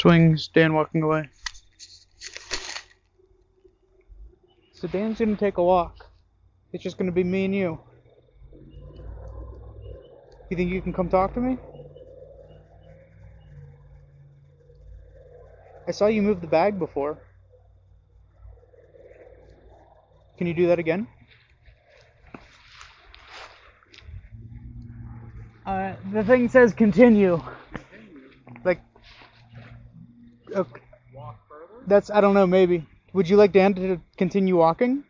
swings, Dan walking away. So Dan's gonna take a walk. It's just gonna be me and you. You think you can come talk to me? I saw you move the bag before. Can you do that again? The thing says continue. Like, okay. Walk further? That's, I don't know, maybe. Would you like Dan to continue walking?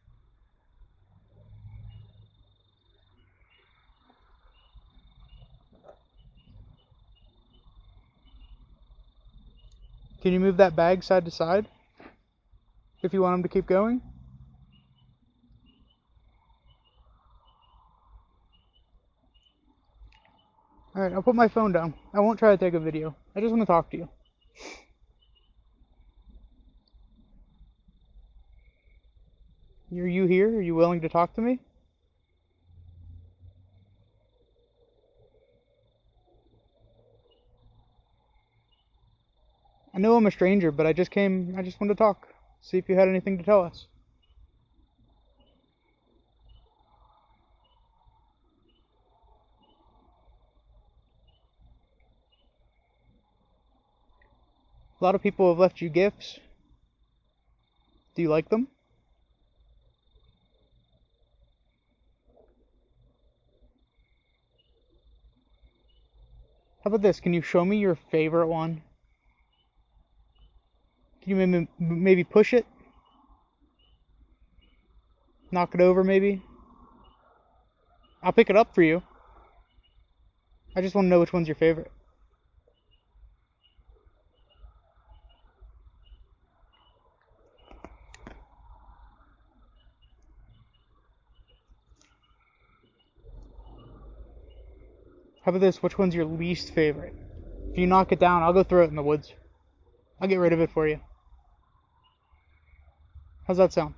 Can you move that bag side to side? If you want him to keep going? Alright, I'll put my phone down. I won't try to take a video. I just want to talk to you. Are you here? Are you willing to talk to me? I know I'm a stranger, but I just wanted to talk. See if you had anything to tell us. A lot of people have left you gifts. Do you like them? How about this? Can you show me your favorite one? Can you maybe push it? Knock it over, maybe? I'll pick it up for you. I just want to know which one's your favorite. How about this? Which one's your least favorite? If you knock it down, I'll go throw it in the woods. I'll get rid of it for you. How's that sound?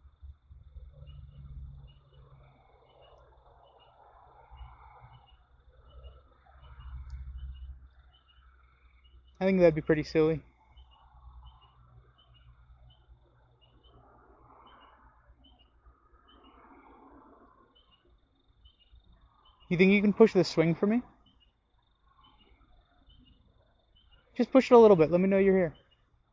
I think that'd be pretty silly. You think you can push this swing for me? Just push it a little bit. Let me know you're here.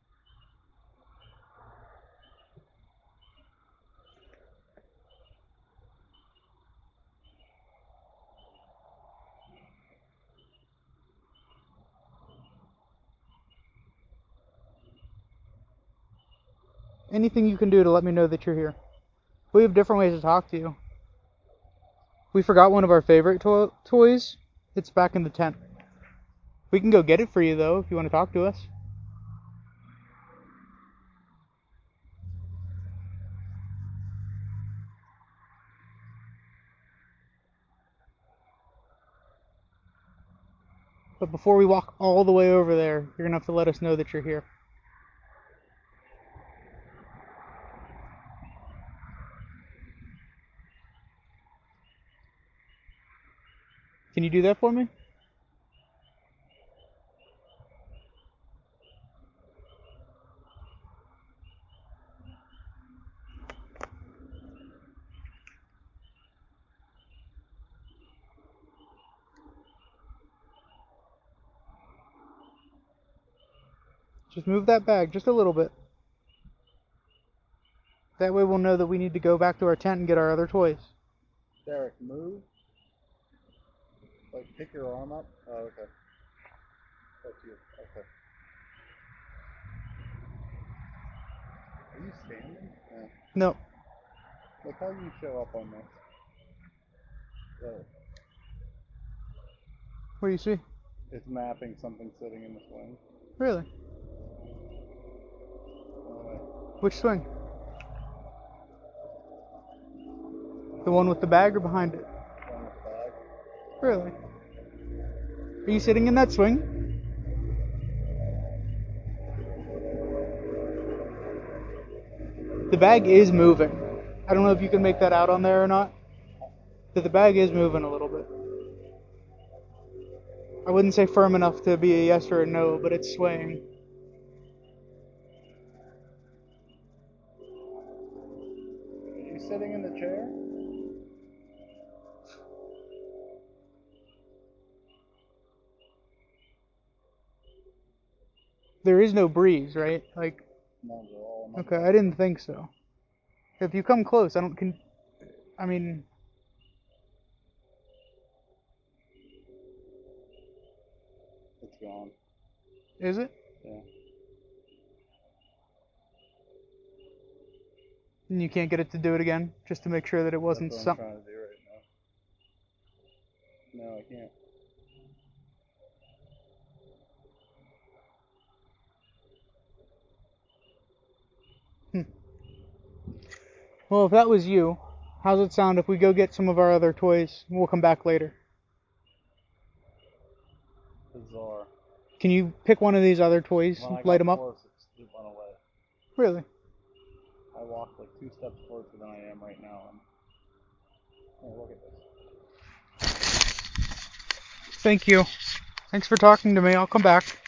Anything you can do to let me know that you're here. We have different ways to talk to you. We forgot one of our favorite toys. It's back in the tent. We can go get it for you, though, if you want to talk to us. But before we walk all the way over there, you're going to have to let us know that you're here. Can you do that for me? Just move that bag just a little bit. That way we'll know that we need to go back to our tent and get our other toys. Derek, move. Like, pick your arm up. Oh, okay. That's you. Okay. Are you standing? Yeah. No. Look how you show up on this. There. What do you see? It's mapping something sitting in the swing. Really? Which swing? The one with the bag or behind it? One with the bag. Really? Are you sitting in that swing? The bag is moving. I don't know if you can make that out on there or not. But the bag is moving a little bit. I wouldn't say firm enough to be a yes or a no, but it's swaying. Are you sitting in the chair? There is no breeze, right? Like, Not at all. okay, I didn't think so. If you come close, I mean, It's gone. is it? Yeah. And you can't get it to do it again, just to make sure that it wasn't That's what I'm something. trying to do right now. No, I can't. Well, if that was you, how's it sound if we go get some of our other toys and we'll come back later? Bizarre. Can you pick one of these other toys When I and light got them up? close, it went away. Really? I walked like 2 steps closer than I am right now. And here, look at this. Thank you. Thanks for talking to me. I'll come back.